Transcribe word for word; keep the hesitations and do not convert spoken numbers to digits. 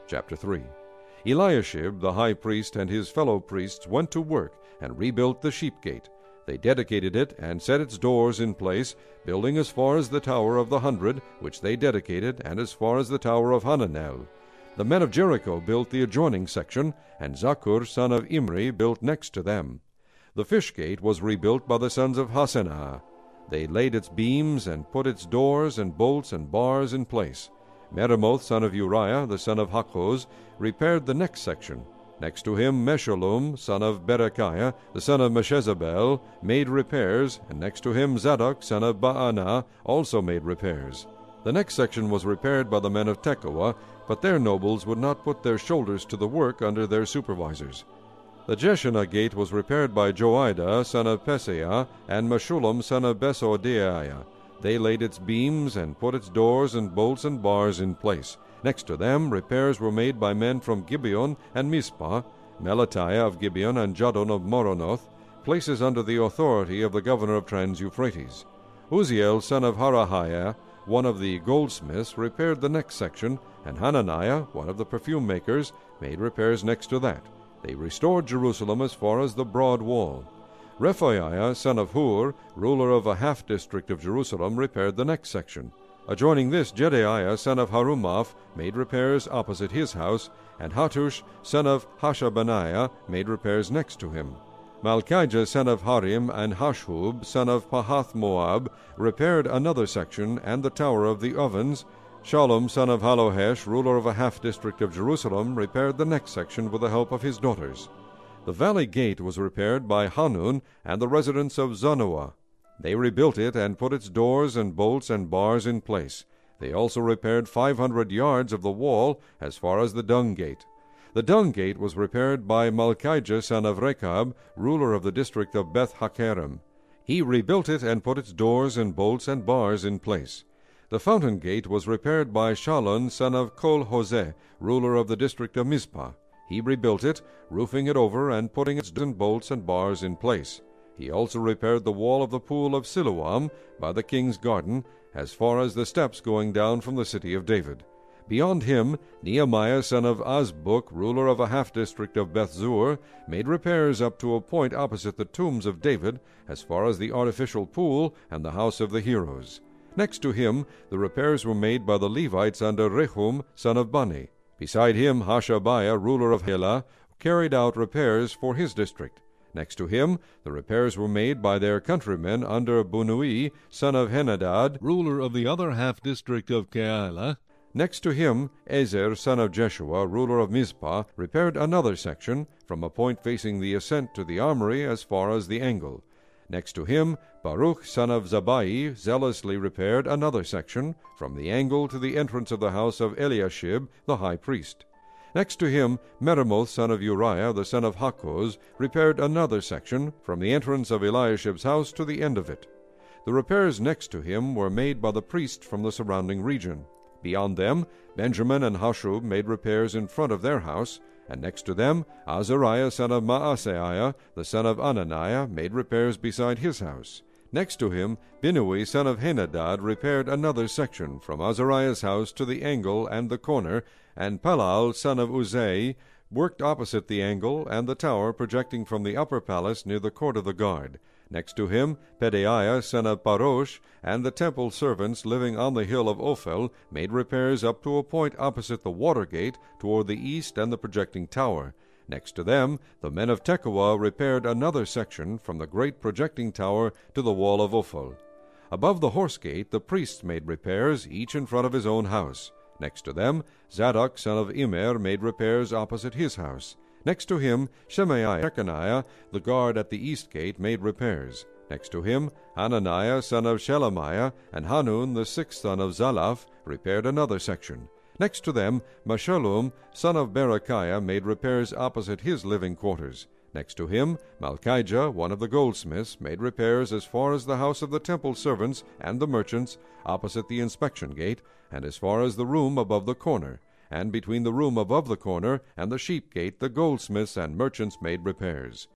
Chapter three. Eliashib the high priest and his fellow priests went to work and rebuilt the sheep gate. They dedicated it and set its doors in place, building as far as the tower of the hundred, which they dedicated, and as far as the tower of Hananel. The men of Jericho built the adjoining section, and Zaccur son of Imri built next to them. The fish gate was rebuilt by the sons of Hassenaah. They laid its beams and put its doors and bolts and bars in place. Meremoth son of Uriah, the son of Hakkoz, repaired the next section. Next to him Meshullam son of Berechiah, the son of Meshezabel, made repairs, and next to him Zadok son of Baanah also made repairs. The next section was repaired by the men of Tekoa, but their nobles would not put their shoulders to the work under their supervisors. The Jeshanah gate was repaired by Joiada son of Peseah and Meshullam son of Besodeiah. They laid its beams and put its doors and bolts and bars in place. Next to them repairs were made by men from Gibeon and Mizpah, Melatiah of Gibeon and Jadon of Moronoth, places under the authority of the governor of Trans-Euphrates. Uzziel son of Harahiah, one of the goldsmiths, repaired the next section, and Hananiah, one of the perfume makers, made repairs next to that. They restored Jerusalem as far as the broad wall. Rephaiah son of Hur, ruler of a half-district of Jerusalem, repaired the next section. Adjoining this, Jedaiah son of Harumaph made repairs opposite his house, and Hattush son of Hashabaniah made repairs next to him. Malchijah son of Harim and Hashub son of Pahath-Moab repaired another section and the tower of the ovens. Shallum son of Halohesh, ruler of a half-district of Jerusalem, repaired the next section with the help of his daughters. The valley gate was repaired by Hanun and the residents of Zanoah. They rebuilt it and put its doors and bolts and bars in place. They also repaired five hundred yards of the wall as far as the dung gate. The dung gate was repaired by Malchijah son of Rechab, ruler of the district of Beth-Hakerem. He rebuilt it and put its doors and bolts and bars in place. The fountain gate was repaired by Shallun son of Kol-Hoseh, ruler of the district of Mizpah. He rebuilt it, roofing it over and putting its bolts and bars in place. He also repaired the wall of the pool of Siloam by the king's garden, as far as the steps going down from the city of David. Beyond him, Nehemiah son of Azbuk, ruler of a half-district of Bethzur, made repairs up to a point opposite the tombs of David, as far as the artificial pool and the house of the heroes. Next to him, the repairs were made by the Levites under Rehum son of Bani. Beside him, Hashabiah, ruler of Helah, carried out repairs for his district. Next to him, the repairs were made by their countrymen under Bunui, son of Henadad, ruler of the other half-district of Keilah. Next to him, Ezer, son of Jeshua, ruler of Mizpah, repaired another section, from a point facing the ascent to the armory as far as the angle. Next to him, Baruch, son of Zabai, zealously repaired another section, from the angle to the entrance of the house of Eliashib, the high priest. Next to him, Meremoth, son of Uriah, the son of Hakkoz, repaired another section, from the entrance of Eliashib's house to the end of it. The repairs next to him were made by the priests from the surrounding region. Beyond them, Benjamin and Hashub made repairs in front of their house, and next to them, Azariah, son of Maaseiah, the son of Ananiah, made repairs beside his house. Next to him, Binnui, son of Henadad, repaired another section, from Azariah's house to the angle and the corner, and Palal, son of Uzai, worked opposite the angle and the tower projecting from the upper palace near the court of the guard. Next to him, Pedaiah, son of Parosh, and the temple servants living on the hill of Ophel made repairs up to a point opposite the water gate toward the east and the projecting tower. Next to them, the men of Tekoa repaired another section from the great projecting tower to the wall of Ophel. Above the horse gate, the priests made repairs, each in front of his own house. Next to them, Zadok, son of Immer, made repairs opposite his house. Next to him, Shemaiah, Shechaniah, the guard at the east gate, made repairs. Next to him, Hananiah, son of Shelemiah, and Hanun, the sixth son of Zalaph, repaired another section. Next to them, Meshullam, son of Berechiah, made repairs opposite his living quarters. Next to him, Malchijah, one of the goldsmiths, made repairs as far as the house of the temple servants and the merchants, opposite the inspection gate, and as far as the room above the corner. And between the room above the corner and the sheep gate the goldsmiths and merchants made repairs.